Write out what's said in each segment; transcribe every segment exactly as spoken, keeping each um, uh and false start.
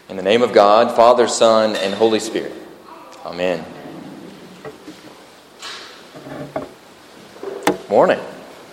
In the name of God, Father, Son, and Holy Spirit. Amen. Morning.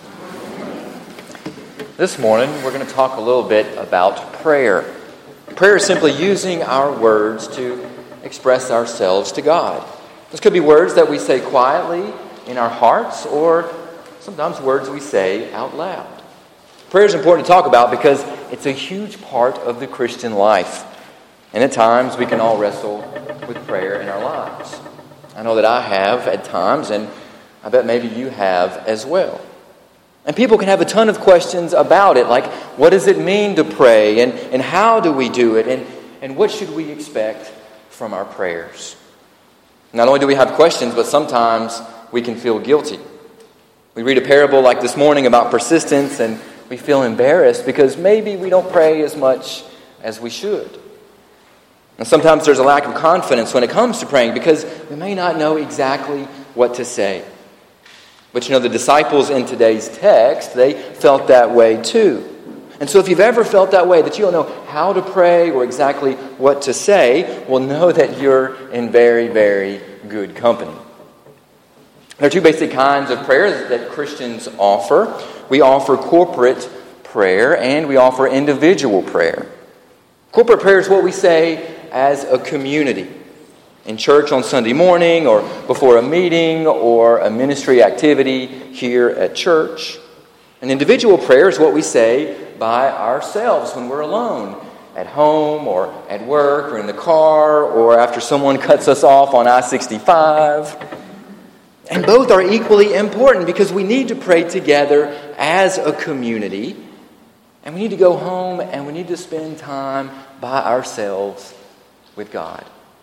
This morning, we're going to talk a little bit about prayer. Prayer is simply using our words to express ourselves to God. This could be words that we say quietly in our hearts, or sometimes words we say out loud. Prayer is important to talk about because it's a huge part of the Christian life. And at times, we can all wrestle with prayer in our lives. I know that I have at times, and I bet maybe you have as well. And people can have a ton of questions about it, like, what does it mean to pray, and, and how do we do it, and, and what should we expect from our prayers? Not only do we have questions, but sometimes we can feel guilty. We read a parable like this morning about persistence, and we feel embarrassed because maybe we don't pray as much as we should. And sometimes there's a lack of confidence when it comes to praying because we may not know exactly what to say. But you know, the disciples in today's text, they felt that way too. And so if you've ever felt that way, that you don't know how to pray or exactly what to say, well, know that you're in very, very good company. There are two basic kinds of prayer that Christians offer. We offer corporate prayer and we offer individual prayer. Corporate prayer is what we say as a community. In church on Sunday morning or before a meeting or a ministry activity here at church. An individual prayer is what we say by ourselves when we're alone, at home or at work or in the car or after someone cuts us off on I sixty-five. And both are equally important because we need to pray together as a community. And we need to go home and we need to spend time by ourselves with God.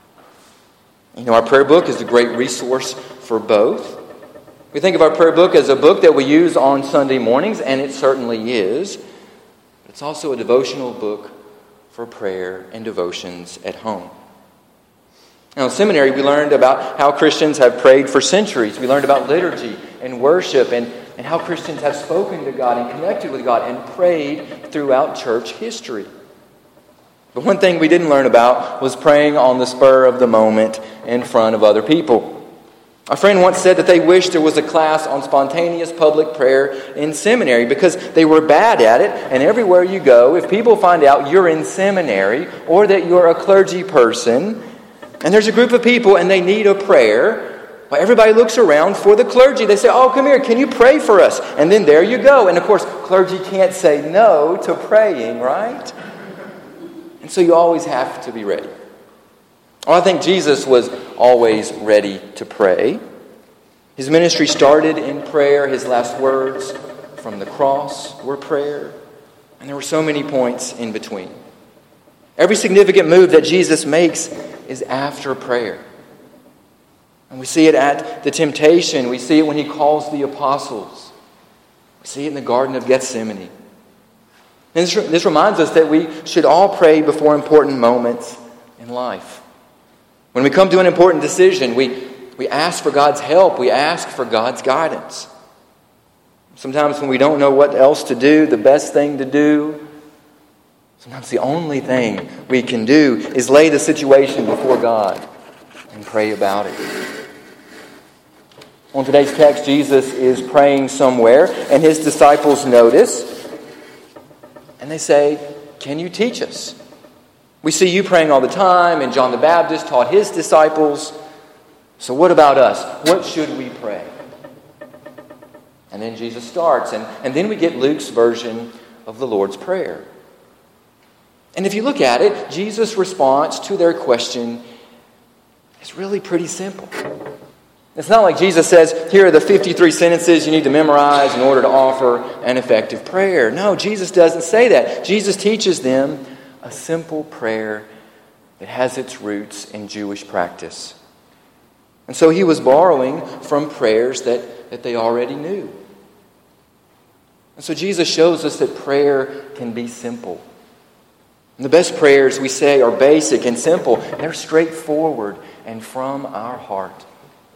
You know, our prayer book is a great resource for both. We think of our prayer book as a book that we use on Sunday mornings, and it certainly is. But it's also a devotional book for prayer and devotions at home. Now, in seminary, we learned about how Christians have prayed for centuries. We learned about liturgy and worship and, and how Christians have spoken to God and connected with God and prayed throughout church history. But one thing we didn't learn about was praying on the spur of the moment in front of other people. A friend once said that they wished there was a class on spontaneous public prayer in seminary because they were bad at it, and everywhere you go, if people find out you're in seminary or that you're a clergy person, and there's a group of people and they need a prayer, well, everybody looks around for the clergy. They say, oh, come here, can you pray for us? And then there you go. And of course, clergy can't say no to praying, right? And so you always have to be ready. Well, I think Jesus was always ready to pray. His ministry started in prayer. His last words from the cross were prayer. And there were so many points in between. Every significant move that Jesus makes is after prayer. And we see it at the temptation. We see it when he calls the apostles. We see it in the Garden of Gethsemane. And this, this reminds us that we should all pray before important moments in life. When we come to an important decision, we, we ask for God's help. We ask for God's guidance. Sometimes when we don't know what else to do, the best thing to do, sometimes the only thing we can do is lay the situation before God and pray about it. On today's text, Jesus is praying somewhere, and his disciples notice. And they say, can you teach us? We see you praying all the time, and John the Baptist taught his disciples. So what about us? What should we pray? And then Jesus starts, and, and then we get Luke's version of the Lord's Prayer. And if you look at it, Jesus' response to their question is really pretty simple. It's not like Jesus says, here are the fifty-three sentences you need to memorize in order to offer an effective prayer. No, Jesus doesn't say that. Jesus teaches them a simple prayer that has its roots in Jewish practice. And so he was borrowing from prayers that, that they already knew. And so Jesus shows us that prayer can be simple. And the best prayers we say are basic and simple. They're straightforward and from our heart.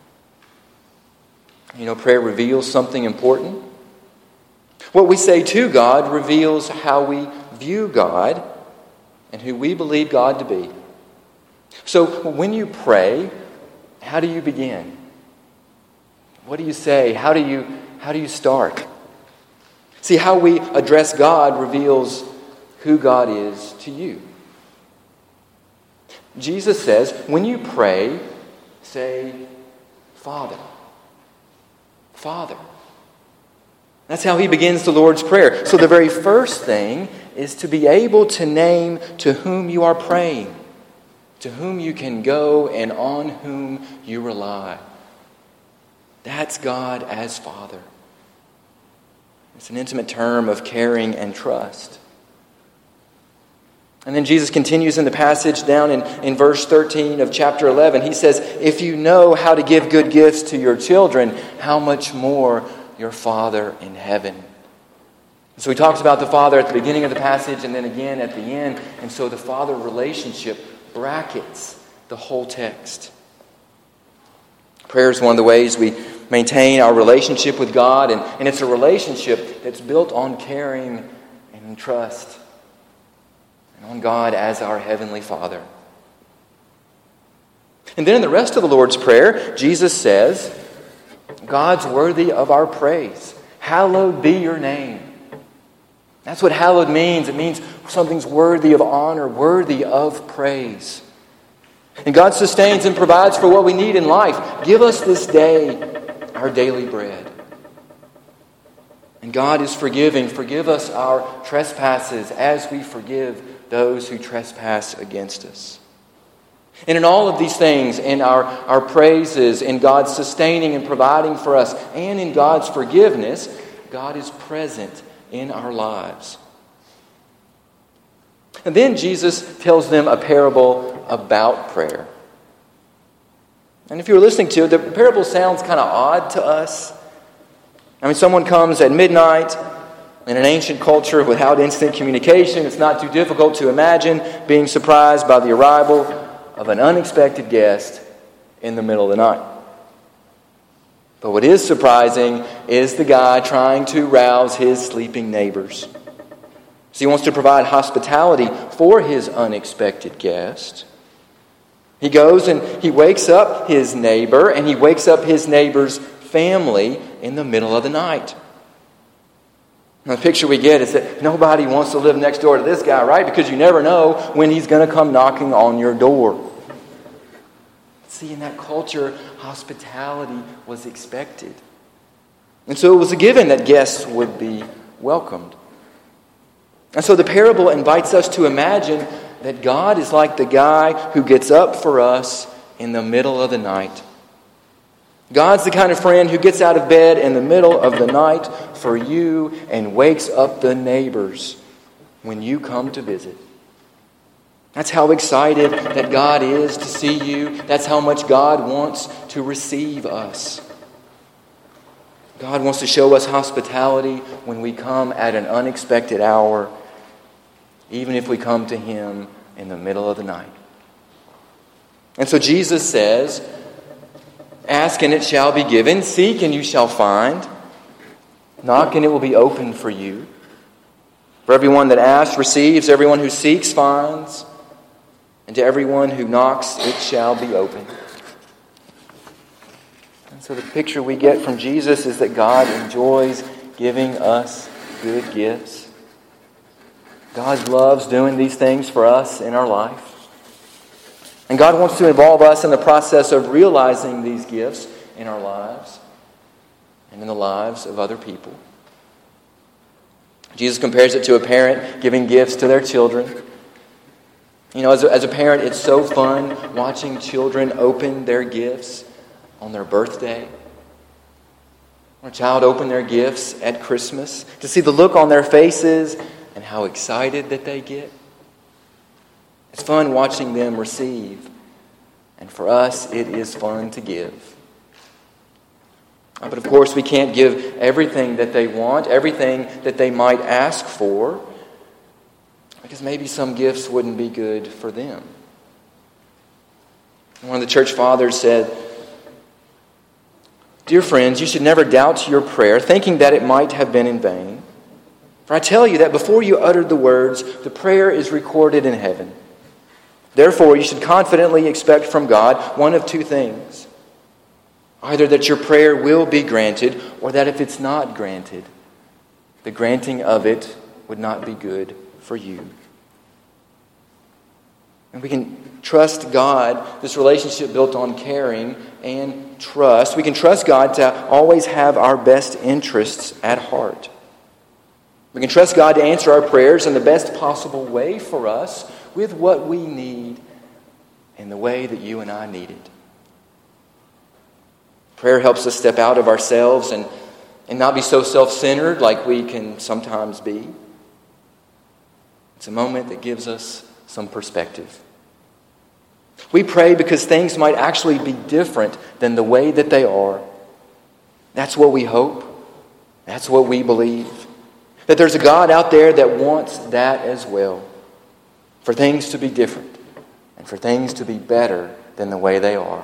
You know, prayer reveals something important. What we say to God reveals how we view God. and who we believe God to be. So when you pray, how do you begin? What do you say? How do you, how do you start? See, how we address God reveals who God is to you. Jesus says, when you pray, say, Father. Father. That's how he begins the Lord's Prayer. So the very first thing is to be able to name to whom you are praying, to whom you can go and on whom you rely. That's God as Father. It's an intimate term of caring and trust. And then Jesus continues in the passage down in, in verse thirteen of chapter eleven. He says, if you know how to give good gifts to your children, how much more your Father in heaven. So he talks about the Father at the beginning of the passage and then again at the end. And so the Father relationship brackets the whole text. Prayer is one of the ways we maintain our relationship with God. And, and it's a relationship that's built on caring and trust. And on God as our Heavenly Father. And then in the rest of the Lord's Prayer, Jesus says, God's worthy of our praise. Hallowed be your name. That's what hallowed means. It means something's worthy of honor, worthy of praise. And God sustains and provides for what we need in life. Give us this day our daily bread. And God is forgiving. Forgive us our trespasses as we forgive those who trespass against us. And in all of these things, in our, our praises, in God's sustaining and providing for us, and in God's forgiveness, God is present in our lives. And then Jesus tells them a parable about prayer. And if you were listening to it, the parable sounds kind of odd to us. I mean, someone comes at midnight. In an ancient culture without instant communication, it's not too difficult to imagine being surprised by the arrival of an unexpected guest in the middle of the night. But what is surprising is the guy trying to rouse his sleeping neighbors. So he wants to provide hospitality for his unexpected guest. He goes and he wakes up his neighbor, and he wakes up his neighbor's family in the middle of the night. And the picture we get is that nobody wants to live next door to this guy, right? Because you never know when he's going to come knocking on your door. See, in that culture, hospitality was expected. And so it was a given that guests would be welcomed. And so the parable invites us to imagine that God is like the guy who gets up for us in the middle of the night. God's the kind of friend who gets out of bed in the middle of the night for you and wakes up the neighbors when you come to visit. That's how excited that God is to see you. That's how much God wants to receive us. God wants to show us hospitality when we come at an unexpected hour, even if we come to Him in the middle of the night. And so Jesus says, ask and it shall be given. Seek and you shall find. Knock and it will be opened for you. For everyone that asks receives. Everyone who seeks finds. And to everyone who knocks it shall be opened. And so the picture we get from Jesus is that God enjoys giving us good gifts. God loves doing these things for us in our life. And God wants to involve us in the process of realizing these gifts in our lives and in the lives of other people. Jesus compares it to a parent giving gifts to their children. You know, as a, as a parent, it's so fun watching children open their gifts on their birthday. Or a child open their gifts at Christmas. To see the look on their faces and how excited that they get. It's fun watching them receive. And for us, it is fun to give. But of course, we can't give everything that they want, everything that they might ask for, because maybe some gifts wouldn't be good for them. One of the church fathers said, "Dear friends, you should never doubt your prayer, thinking that it might have been in vain. For I tell you that before you uttered the words, the prayer is recorded in heaven. Therefore, you should confidently expect from God one of two things. Either that your prayer will be granted, or that if it's not granted, the granting of it would not be good for you. And we can trust God, this relationship built on caring and trust. We can trust God to always have our best interests at heart. We can trust God to answer our prayers in the best possible way for us, with what we need in the way that you and I need it. Prayer helps us step out of ourselves and, and not be so self-centered like we can sometimes be. It's a moment that gives us some perspective. We pray because things might actually be different than the way that they are. That's what we hope. That's what we believe. That there's a God out there that wants that as well. For things to be different and for things to be better than the way they are.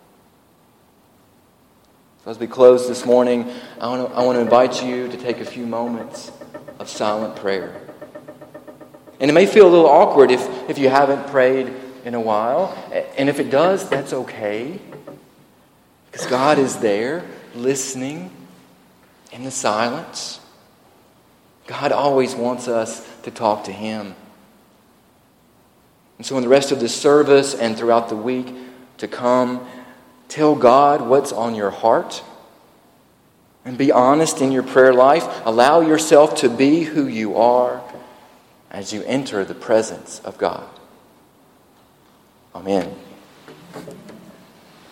So as we close this morning, I want to, I want to invite you to take a few moments of silent prayer. And it may feel a little awkward if, if you haven't prayed in a while. And if it does, that's okay. Because God is there, listening in the silence. God always wants us to talk to Him. And so in the rest of this service and throughout the week to come, tell God what's on your heart. And be honest in your prayer life. Allow yourself to be who you are as you enter the presence of God. Amen.